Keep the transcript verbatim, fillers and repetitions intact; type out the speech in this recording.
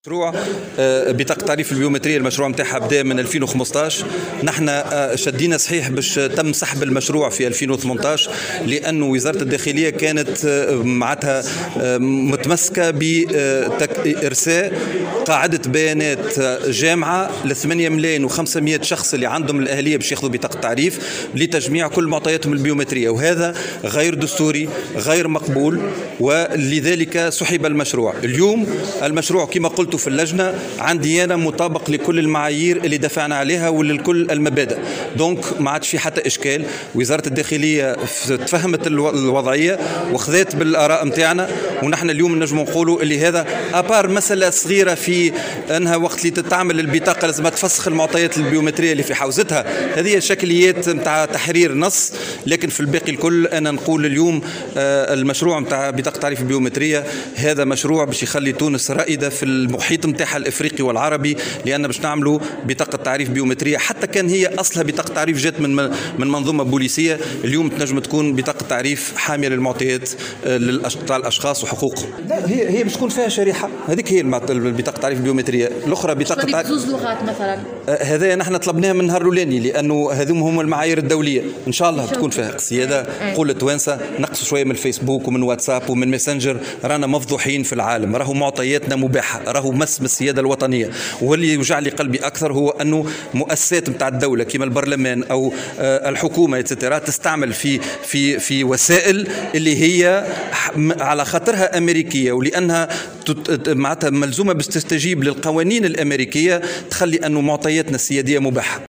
مشروع بطاقة تعريف البيومترية. المشروع متاعها بدا من ألفين وخمسطاش. نحن شدينا صحيح باش تم سحب المشروع في ألفين وثمنطاش لأنه وزارة الداخلية كانت معناتها متمسكة بإرساء قاعدة بيانات جامعة ل ثمانية ملايين وخمسمائة شخص اللي عندهم الأهلية باش ياخذوا بطاقة تعريف لتجميع كل معطياتهم البيومترية، وهذا غير دستوري غير مقبول، ولذلك سحب المشروع. اليوم المشروع كما قلت في اللجنة عندي أنا مطابق لكل المعايير اللي دفعنا عليها ولكل المبادئ، دونك ما عادش في حتى إشكال. وزارة الداخلية تفهمت الوضعية وخذت بالآراء متاعنا، ونحن اليوم نجم نقولوا اللي هذا أبار مسألة صغيرة في أنها وقت اللي تتعمل البطاقة لازم تفسخ المعطيات البيومترية اللي في حوزتها، هذه شكليات متاع تحرير نص، لكن في الباقي الكل أنا نقول اليوم المشروع متاع بطاقة تعريف البيومترية هذا مشروع باش يخلي تونس رائدة في المحيط متاعها الافريقي والعربي، لان باش نعملوا بطاقه تعريف بيومتريه حتى كان هي اصلها بطاقه تعريف جات من من منظومه بوليسيه، اليوم تنجم تكون بطاقه تعريف حاميه للمعطيات للاشخاص وحقوقهم. هي هي باش تكون فيها شريحه، هذيك هي البطاقه تعريف البيومتريه. الاخرى بطاقه تعريف بزوز لغات مثلا، هذا نحن طلبناها من نهار الاولاني لانه هذوم هم المعايير الدوليه، ان شاء الله تكون فيها قصيده. قول التوانسه نقصوا شويه من الفيسبوك ومن واتساب ومن ماسنجر، رانا مفضوحين في العالم، راهو معطياتنا مباحه، راهو مس السياده الوطنيه. واللي يوجع لي قلبي اكثر هو انه مؤسسات نتاع الدوله كما البرلمان او الحكومه اتسترا تستعمل في في في وسائل اللي هي على خاطرها امريكيه، ولانها معناتها ملزومه باش تستجيب للقوانين الامريكيه تخلي انه معطياتنا السياديه مباحه.